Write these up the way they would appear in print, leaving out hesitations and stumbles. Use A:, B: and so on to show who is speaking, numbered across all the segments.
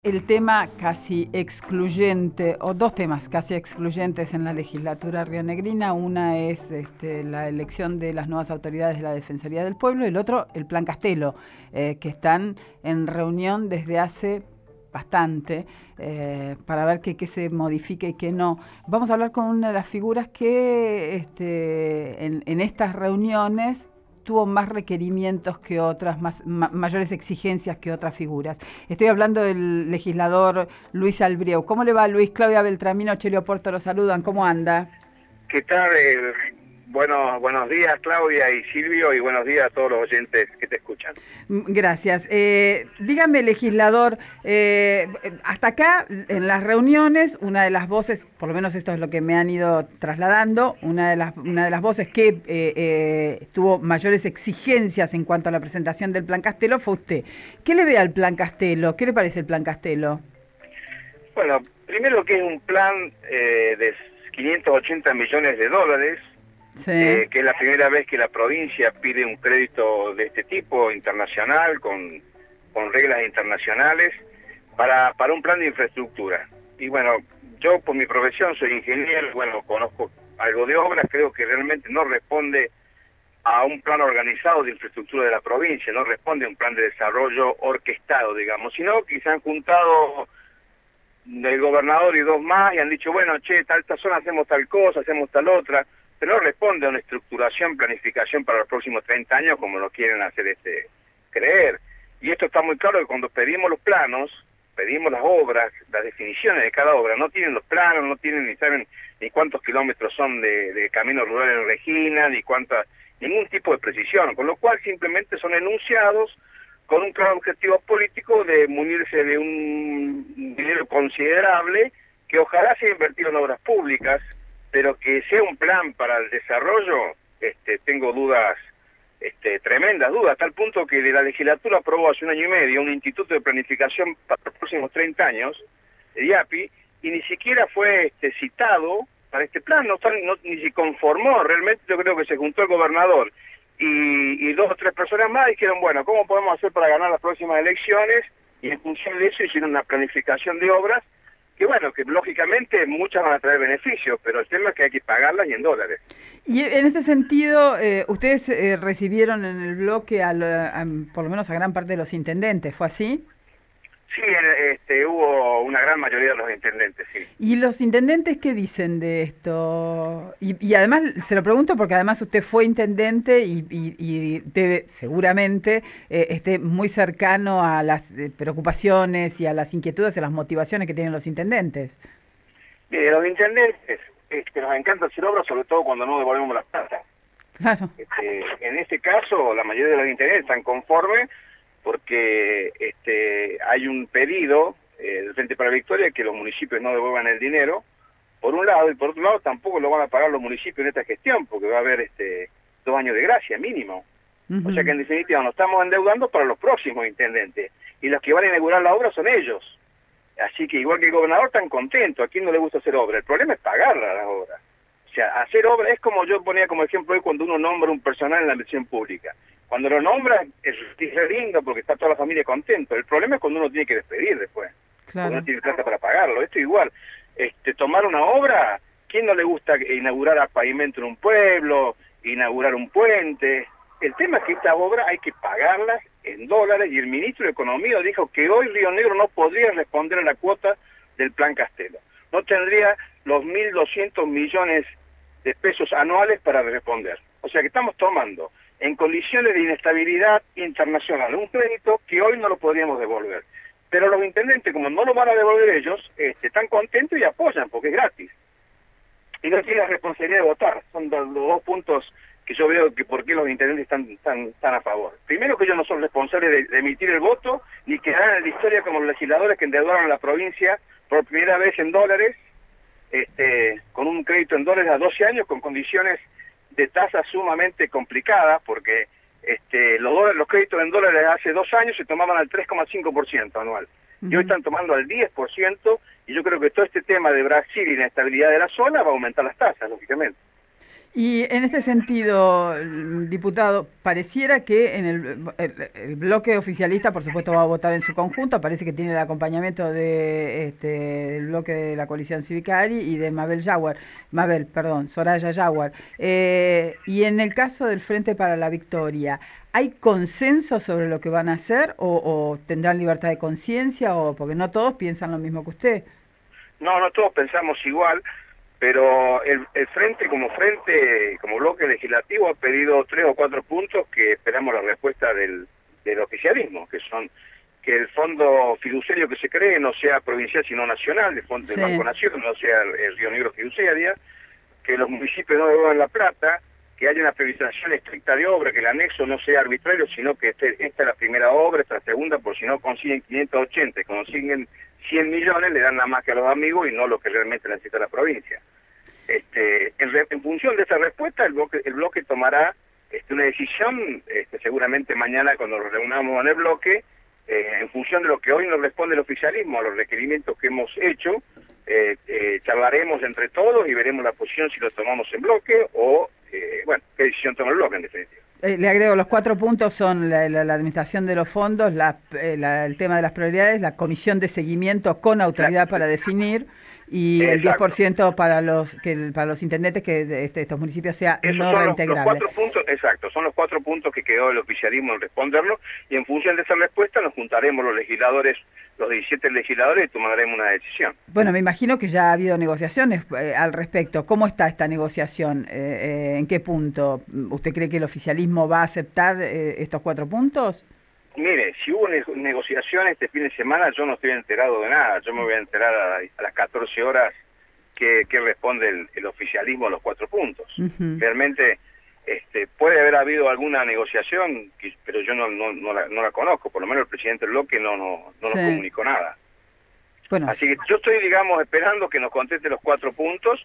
A: El tema casi excluyente, o dos temas casi excluyentes en la legislatura rionegrina, una es la elección de las nuevas autoridades de la Defensoría del Pueblo, y el otro, el Plan Castelo, que están en reunión desde hace bastante para ver qué se modifica y qué no. Vamos a hablar con una de las figuras que en estas reuniones tuvo más requerimientos que otras, mayores exigencias que otras figuras. Estoy hablando del legislador Luis Albrieu. ¿Cómo le va, Luis? Claudia Beltramino, Chelio Porto, lo saludan. ¿Cómo anda?
B: ¿Qué tal? Buenos días, Claudia y Silvio, y buenos días a todos los oyentes que te escuchan.
A: Gracias. Dígame, legislador, hasta acá, en las reuniones, una de las voces, por lo menos esto es lo que me han ido trasladando, una de las voces que tuvo mayores exigencias en cuanto a la presentación del Plan Castelo fue usted. ¿Qué le ve al Plan Castelo? ¿Qué le parece el Plan Castelo?
B: Bueno, primero que es un plan de 580 millones de dólares,
A: Sí.
B: Que es la primera vez que la provincia pide un crédito de este tipo, internacional, con reglas internacionales, para un plan de infraestructura. Y bueno, yo por mi profesión soy ingeniero, bueno, conozco algo de obras, creo que realmente no responde a un plan organizado de infraestructura de la provincia, no responde a un plan de desarrollo orquestado, digamos, sino que se han juntado el gobernador y dos más y han dicho, bueno, esta zona hacemos tal cosa, hacemos tal otra, pero no responde a una estructuración, planificación para los próximos 30 años como lo quieren hacer creer. Y esto está muy claro que cuando pedimos los planos, pedimos las obras, las definiciones de cada obra, no tienen los planos, no tienen ni saben ni cuántos kilómetros son de caminos rurales en Regina, ningún tipo de precisión, con lo cual simplemente son enunciados con un claro objetivo político de munirse de un dinero considerable que ojalá sea invertido en obras públicas, pero que sea un plan para el desarrollo, tengo dudas, tremendas dudas, a tal punto que de la legislatura aprobó hace 1 año y medio un instituto de planificación para los próximos 30 años, el IAPI, y ni siquiera fue citado para este plan, ni se conformó. Realmente yo creo que se juntó el gobernador y 2 o 3 personas más dijeron, bueno, ¿cómo podemos hacer para ganar las próximas elecciones? Y en función de eso hicieron una planificación de obras que bueno, que lógicamente muchas van a traer beneficios, pero el tema es que hay que pagarlas y en dólares.
A: Y en este sentido, ustedes recibieron en el bloque por lo menos a gran parte de los intendentes, ¿fue así?
B: Sí, hubo una gran mayoría de los intendentes, sí.
A: ¿Y los intendentes qué dicen de esto? Y además, se lo pregunto porque además usted fue intendente y debe seguramente esté muy cercano a las preocupaciones y a las inquietudes y a las motivaciones que tienen los intendentes.
B: Mire, los intendentes nos encanta hacer obras, sobre todo cuando no devolvemos las plata.
A: Claro.
B: En este caso, la mayoría de los intendentes están conformes porque hay un pedido del Frente para la Victoria que los municipios no devuelvan el dinero, por un lado, y por otro lado tampoco lo van a pagar los municipios en esta gestión, porque va a haber 2 años de gracia mínimo. O sea que en definitiva nos estamos endeudando para los próximos intendentes, y los que van a inaugurar la obra son ellos. Así que igual que el gobernador están contentos, a quién no le gusta hacer obra, el problema es pagarla las obras. O sea, hacer obra es como yo ponía como ejemplo hoy cuando uno nombra un personal en la administración pública. Cuando lo nombra es lindo porque está toda la familia contento. El problema es cuando uno tiene que despedir después. Claro. Porque no tiene plata para pagarlo. Esto igual. Tomar una obra, ¿quién no le gusta inaugurar a pavimento en un pueblo, inaugurar un puente? El tema es que estas obras hay que pagarlas en dólares y el ministro de Economía dijo que hoy Río Negro no podría responder a la cuota del Plan Castelo. No tendría los 1.200 millones de pesos anuales para responder. O sea que estamos tomando en condiciones de inestabilidad internacional un crédito que hoy no lo podríamos devolver. Pero los intendentes, como no lo van a devolver ellos, están contentos y apoyan porque es gratis. Y no tienen la responsabilidad de votar. Son los 2 puntos que yo veo que por qué los intendentes están a favor. Primero, que ellos no son responsables de emitir el voto, ni quedarán en la historia como los legisladores que endeudaron a la provincia por primera vez en dólares, con un crédito en dólares a 12 años, con condiciones de tasas sumamente complicadas, porque los créditos en dólares hace 2 años se tomaban al 3,5% anual, y hoy están tomando al 10%, y yo creo que todo este tema de Brasil y la estabilidad de la zona va a aumentar las tasas, lógicamente.
A: Y en este sentido, diputado, pareciera que en el bloque oficialista, por supuesto, va a votar en su conjunto, parece que tiene el acompañamiento del bloque de la coalición Cívica Ari y de Soraya Yawar. Y en el caso del Frente para la Victoria, ¿hay consenso sobre lo que van a hacer o tendrán libertad de conciencia o porque no todos piensan lo mismo que usted?
B: No, no todos pensamos igual, pero el frente, como bloque legislativo, ha pedido 3 o 4 puntos que esperamos la respuesta del oficialismo, que son que el fondo fiduciario que se cree no sea provincial sino nacional, el fondo del Banco Nación, no sea el Río Negro fiduciaria, que los municipios no devuelvan la plata, que haya una priorización estricta de obra, que el anexo no sea arbitrario, sino que esta es la primera obra, esta es la segunda, por si no consiguen 580, consiguen 100 millones, le dan nada más que a los amigos y no lo que realmente necesita la provincia. En función de esa respuesta, el bloque tomará una decisión, seguramente mañana cuando nos reunamos en el bloque, en función de lo que hoy nos responde el oficialismo a los requerimientos que hemos hecho, charlaremos entre todos y veremos la posición si lo tomamos en bloque o, qué decisión toma el bloque en definitiva.
A: Le agrego, los 4 puntos son la administración de los fondos, el tema de las prioridades, la comisión de seguimiento con autoridad para definir y el 10% para los intendentes que estos municipios sea no reintegrable.
B: Son los 4 puntos que quedó el oficialismo en responderlo y en función de esa respuesta nos juntaremos los legisladores, los 17 legisladores y tomaremos una decisión.
A: Bueno, me imagino que ya ha habido negociaciones al respecto. ¿Cómo está esta negociación? ¿En qué punto? ¿Usted cree que el oficialismo va a aceptar estos 4 puntos?
B: Mire, si hubo negociaciones este fin de semana, yo no estoy enterado de nada. Yo me voy a enterar a las 14 horas que responde el oficialismo a los 4 puntos. Realmente puede haber habido alguna negociación, pero yo no la conozco. Por lo menos el presidente del bloque no nos comunicó nada. Bueno. Así que yo estoy, esperando que nos conteste los 4 puntos.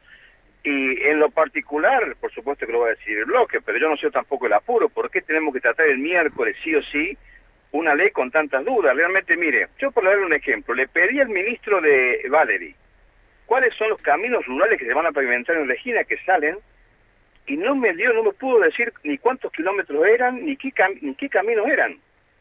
B: Y en lo particular, por supuesto que lo va a decir el bloque, pero yo no sé tampoco el apuro. ¿Por qué tenemos que tratar el miércoles sí o sí una ley con tantas dudas? Realmente, mire, yo por darle un ejemplo, le pedí al ministro de Valery cuáles son los caminos rurales que se van a pavimentar en Regina que salen, y no me pudo decir ni cuántos kilómetros eran, ni qué caminos eran.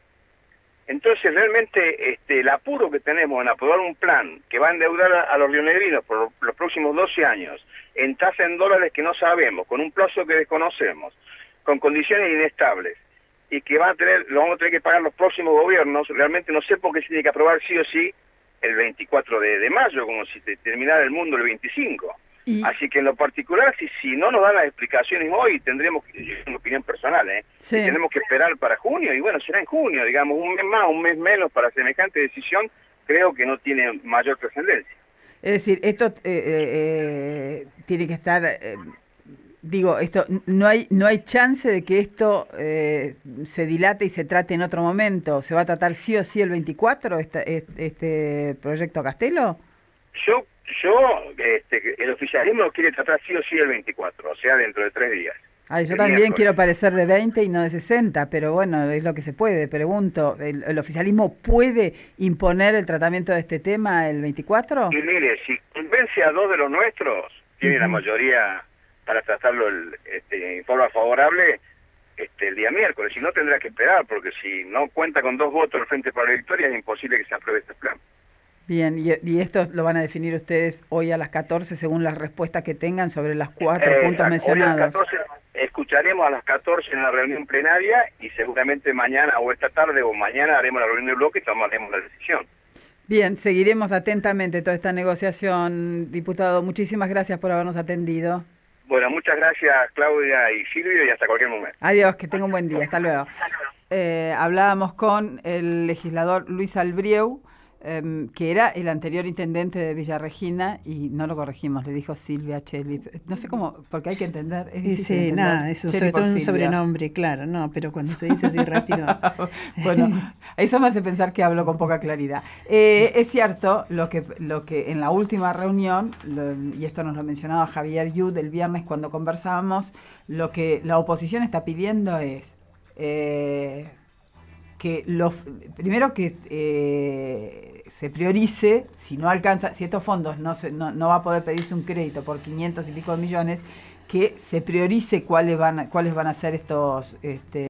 B: Entonces, realmente, el apuro que tenemos en aprobar un plan que va a endeudar a los rionegrinos por los próximos 12 años, en tasa en dólares que no sabemos, con un plazo que desconocemos, con condiciones inestables, y que lo vamos a tener que pagar los próximos gobiernos, realmente no sé por qué se tiene que aprobar sí o sí el 24 de mayo, como si terminara el mundo el 25. Así que en lo particular, si no nos dan las explicaciones hoy, tendremos, es una opinión personal, tenemos que esperar para junio, y bueno, será en junio, digamos, un mes más, un mes menos para semejante decisión, creo que no tiene mayor trascendencia.
A: Es decir, esto tiene que estar... no hay chance de que esto se dilate y se trate en otro momento. ¿Se va a tratar sí o sí el 24 este proyecto Castelo? El oficialismo lo quiere tratar sí o sí el 24, o sea, dentro de 3 días. Yo también quiero parecer de 20 y no de 60, pero bueno, es lo que se puede. Pregunto, ¿el oficialismo puede imponer el tratamiento de este tema el 24?
B: Y mire, si convence a 2 de los nuestros, tiene la mayoría para tratarlo en forma favorable el día miércoles. Si no, tendrá que esperar, porque si no cuenta con 2 votos al Frente para la Victoria, es imposible que se apruebe este plan.
A: Bien, ¿y esto lo van a definir ustedes hoy a las 14 según las respuestas que tengan sobre los 4 puntos mencionados?
B: Hoy a las 14, escucharemos a las 14 en la reunión plenaria y seguramente mañana o esta tarde o mañana haremos la reunión de bloque y tomaremos la decisión.
A: Bien, seguiremos atentamente toda esta negociación, diputado. Muchísimas gracias por habernos atendido.
B: Bueno, muchas gracias Claudia y Silvio y hasta cualquier momento.
A: Adiós, que tenga un buen día. Hasta luego. Hablábamos con el legislador Luis Albrieu, que era el anterior intendente de Villa Regina, y no lo corregimos, le dijo Silvia Cheli. No sé cómo, porque hay que entender.
C: Sí, nada, eso, sobre todo un sobrenombre, claro, no, pero cuando se dice así rápido.
A: Bueno, eso me hace pensar que hablo con poca claridad. Es cierto lo que en la última reunión, y esto nos lo mencionaba Javier Yud el viernes cuando conversábamos, lo que la oposición está pidiendo es primero que se priorice, si no alcanza, si estos fondos no va a poder pedirse un crédito por 500 y pico de millones, que se priorice cuáles van a ser estos